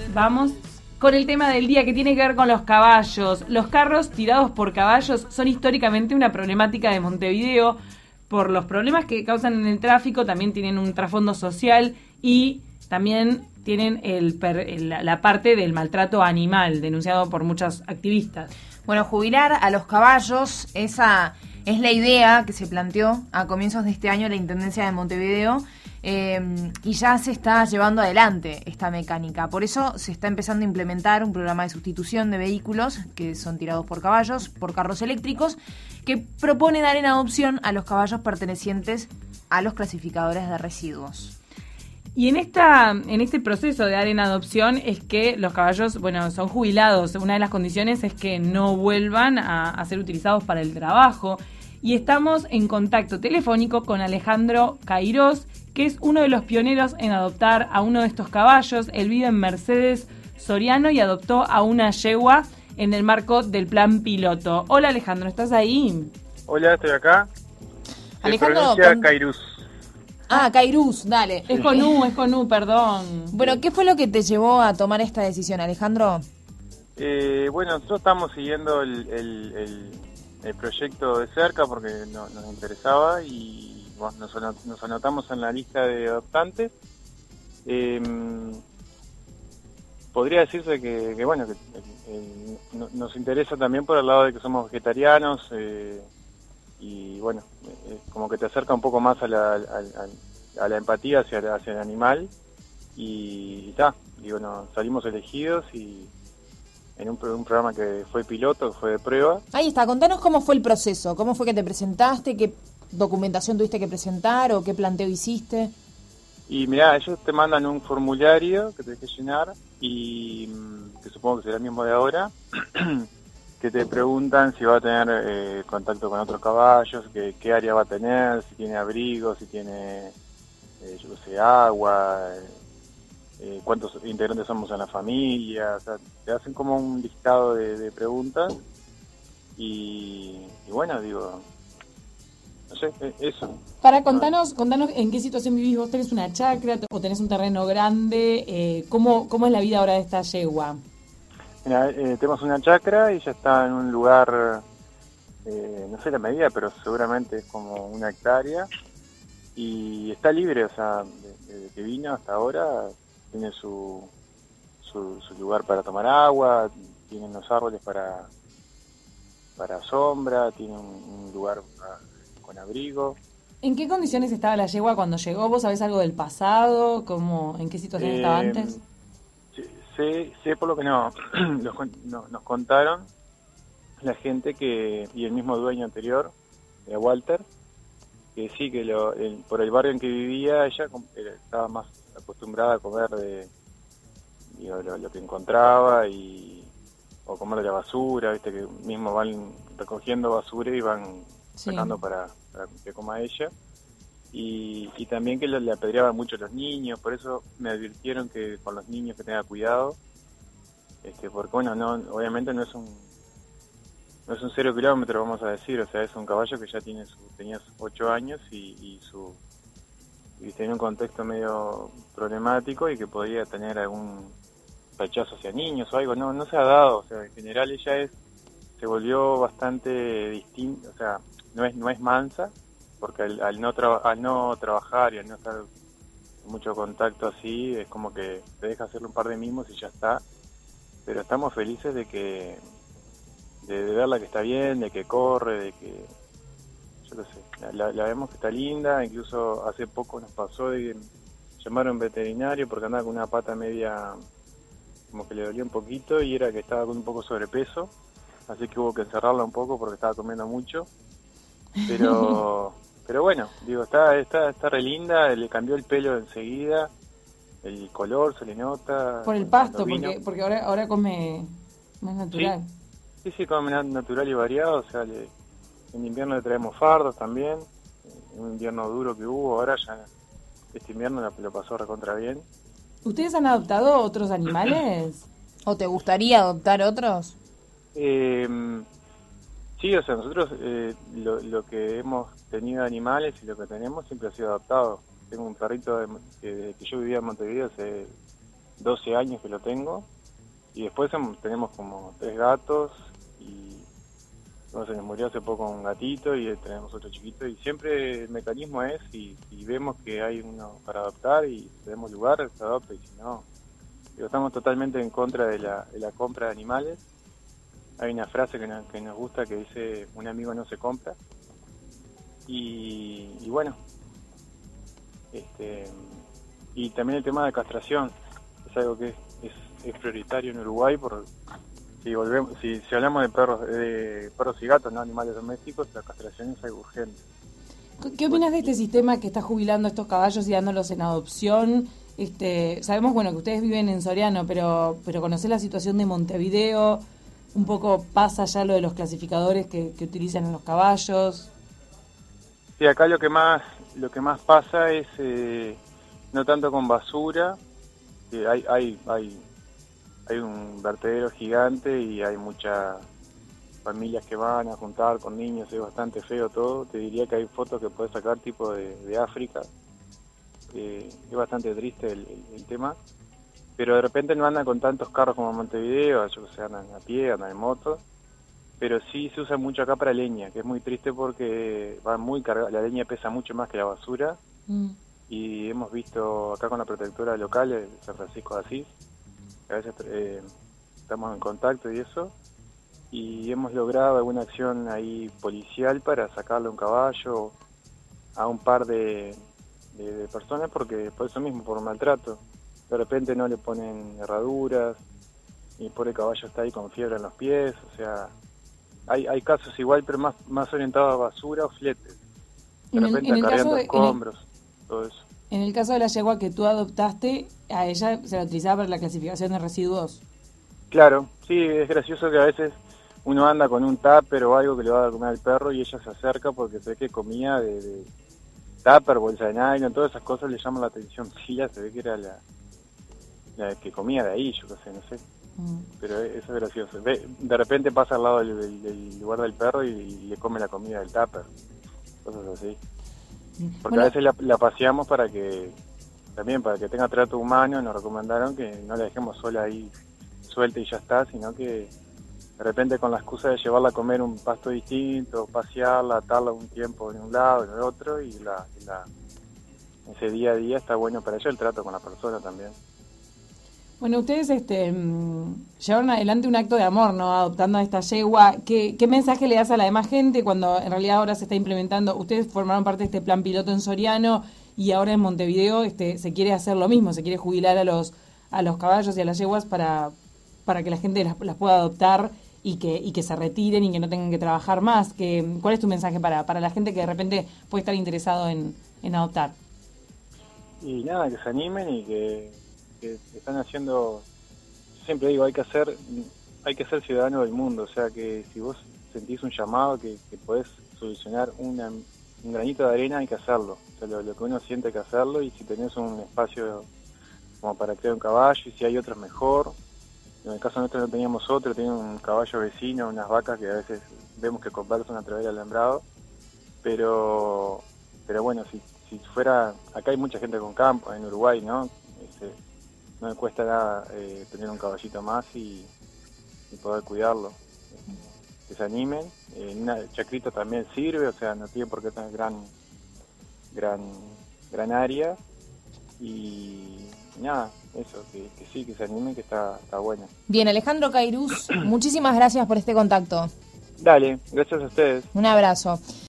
Vamos con el tema del día que tiene que ver con los caballos. Los carros tirados por caballos son históricamente una problemática de Montevideo por los problemas que causan en el tráfico, también tienen un trasfondo social y también tienen la parte del maltrato animal denunciado por muchos activistas. Bueno, jubilar a los caballos, esa es la idea que se planteó a comienzos de este año la Intendencia de Montevideo. Y ya se está llevando adelante esta mecánica. Por eso se está empezando a implementar un programa de sustitución de vehículos que son tirados por caballos, por carros eléctricos, que propone dar en adopción a los caballos pertenecientes a los clasificadores de residuos. Y en este proceso de dar en adopción es que los caballos, bueno, son jubilados. Una de las condiciones es que no vuelvan a ser utilizados para el trabajo. Y estamos en contacto telefónico con Alejandro Cairós, que es uno de los pioneros en adoptar a uno de estos caballos. Él vive en Mercedes Soriano y adoptó a una yegua en el marco del plan piloto. Hola Alejandro, ¿estás ahí? Hola, estoy acá. Alejandro, Cairós. Cairós, dale. Es con U, perdón. Bueno, ¿qué fue lo que te llevó a tomar esta decisión, Alejandro? Bueno, nosotros estamos siguiendo el proyecto de cerca porque nos interesaba y nos anotamos en la lista de adoptantes. Podría decirse que nos interesa también por el lado de que somos vegetarianos y bueno, como que te acerca un poco más a la empatía hacia el animal y bueno, salimos elegidos y en un programa que fue piloto, que fue de prueba. Ahí está, contanos cómo fue el proceso, cómo fue que te presentaste, qué documentación tuviste que presentar o qué planteo hiciste. Y mirá, ellos te mandan un formulario que tenés que llenar y que supongo que será el mismo de ahora, que te preguntan si va a tener contacto con otros caballos, qué área va a tener, si tiene abrigo, si tiene, agua, cuántos integrantes somos en la familia. O sea, te hacen como un listado de preguntas y bueno, digo, no sé, eso. Contanos en qué situación vivís. ¿Vos tenés una chacra o tenés un terreno grande? ¿Cómo es la vida ahora de esta yegua? Mira, tenemos una chacra y ya está en un lugar, no sé la medida, pero seguramente es como 1 hectárea y está libre, o sea, desde que vino hasta ahora tiene su lugar para tomar agua, tiene unos árboles para sombra, tiene un lugar con abrigo. ¿En qué condiciones estaba la yegua cuando llegó? ¿Vos sabés algo del pasado? ¿En qué situación estaba antes? Sé por lo que nos contaron la gente y el mismo dueño anterior, Walter, que sí, que por el barrio en que vivía ella estaba más acostumbrada a comer lo que encontraba o comer de la basura, viste que mismo van recogiendo basura y van sacando para que coma ella. Y también que le apedreaban mucho a los niños, por eso me advirtieron que con los niños que tenga cuidado, porque bueno, obviamente no es un 0 kilómetro, vamos a decir, o sea, es un caballo que ya tenía 8 años y tenía un contexto medio problemático y que podía tener algún rechazo hacia niños o algo, no se ha dado, o sea, en general ella se volvió bastante distinta, o sea, no es mansa, porque al no trabajar y al no estar en mucho contacto así, es como que te deja hacerle un par de mimos y ya está. Pero estamos felices de verla que está bien, de que corre, de que, yo qué sé, la vemos que está linda. Incluso hace poco nos pasó de que llamaron a un veterinario porque andaba con una pata media, como que le dolía un poquito y era que estaba con un poco sobrepeso, así que hubo que encerrarla un poco porque estaba comiendo mucho. Pero bueno, digo, está re linda, le cambió el pelo enseguida, el color se le nota. Por el pasto, porque ahora come más natural. Sí, come natural y variado, o sea, en invierno le traemos fardos también, un invierno duro que hubo, ahora ya este invierno lo pasó recontra bien. ¿Ustedes han adoptado otros animales? ¿O te gustaría adoptar otros? Sí, o sea, nosotros lo que hemos tenido de animales y lo que tenemos siempre ha sido adoptado. Tengo un perrito que yo vivía en Montevideo hace 12 años que lo tengo, y después tenemos como 3 gatos, y bueno, se nos murió hace poco un gatito, y tenemos otro chiquito, y siempre el mecanismo es, si vemos que hay uno para adoptar, y tenemos lugar, se adopta, y si no, estamos totalmente en contra de la compra de animales. Hay una frase que nos gusta que dice, un amigo no se compra, y bueno, y también el tema de castración es algo que es prioritario en Uruguay. Si hablamos de perros y gatos, no animales domésticos, la castración es algo urgente. ¿Qué opinas de este sistema que está jubilando a estos caballos y dándolos en adopción? Sabemos, bueno, que ustedes viven en Soriano, pero conocés la situación de Montevideo, un poco pasa ya lo de los clasificadores que utilizan en los caballos. Sí, acá lo que más pasa es no tanto con basura, que hay un vertedero gigante y hay muchas familias que van a juntar con niños, es bastante feo todo. Te diría que hay fotos que puedes sacar tipo de África, es bastante triste el tema, pero de repente no andan con tantos carros como en Montevideo, yo que sé, andan a pie, andan en moto, pero sí se usa mucho acá para leña, que es muy triste porque va muy cargada, la leña pesa mucho más que la basura. Y hemos visto acá con la protectora local, de San Francisco de Asís, que a veces estamos en contacto y eso, y hemos logrado alguna acción ahí policial para sacarle un caballo a un par de personas, porque por eso mismo, por maltrato. De repente no le ponen herraduras, y el pobre caballo está ahí con fiebre en los pies, o sea, hay casos igual, pero más orientados a basura o fletes. De repente acarreando escombros. Todo eso. En el caso de la yegua que tú adoptaste, a ella se la utilizaba para la clasificación de residuos. Claro, sí, es gracioso que a veces uno anda con un tupper o algo que le va a dar a comer al perro y ella se acerca porque se ve que comía de tupper, bolsa de nylon, todas esas cosas le llaman la atención. Sí, ya se ve que era la que comía de ahí, yo qué sé, no sé. Pero eso es gracioso. De repente pasa al lado del lugar del perro y le come la comida del tupper. Cosas así. Porque bueno, a veces la paseamos para que tenga trato humano. Nos recomendaron que no la dejemos sola ahí suelta y ya está, sino que de repente con la excusa de llevarla a comer un pasto distinto, pasearla, atarla un tiempo en un lado, en el otro, y ese día a día está bueno para ella el trato con la persona también. Bueno, ustedes llevaron adelante un acto de amor, ¿no? Adoptando a esta yegua. ¿Qué mensaje le das a la demás gente cuando en realidad ahora se está implementando? Ustedes formaron parte de este plan piloto en Soriano y ahora en Montevideo se quiere hacer lo mismo, se quiere jubilar a los caballos y a las yeguas para que la gente las pueda adoptar y que se retiren y que no tengan que trabajar más. ¿Cuál es tu mensaje para la gente que de repente puede estar interesado en adoptar? Y nada, que se animen y que están haciendo, siempre digo, hay que ser ciudadano del mundo, o sea que si vos sentís un llamado que podés solucionar un granito de arena, hay que hacerlo, o sea, lo que uno siente hay que hacerlo, y si tenés un espacio como para crear un caballo, y si hay otro mejor. En el caso nuestro no teníamos otro, teníamos un caballo vecino, unas vacas que a veces vemos que conversan a través del alambrado, pero bueno, si fuera, acá hay mucha gente con campo en Uruguay, ¿no? No me cuesta nada tener un caballito más y poder cuidarlo. Que se animen. Una chacrita también sirve, o sea, no tiene por qué tener gran área. Y nada, eso, que sí, que se animen, que está bueno. Bien, Alejandro Cairuz, muchísimas gracias por este contacto. Dale, gracias a ustedes. Un abrazo.